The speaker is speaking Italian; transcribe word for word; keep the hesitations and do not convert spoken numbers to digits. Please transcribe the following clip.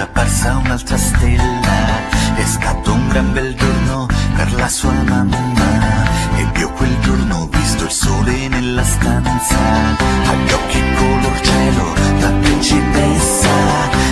apparsa un'altra stella. È stato un gran bel giorno per la sua mamma, ed io quel giorno ho visto il sole nella stanza. Agli occhi color cielo, la principessa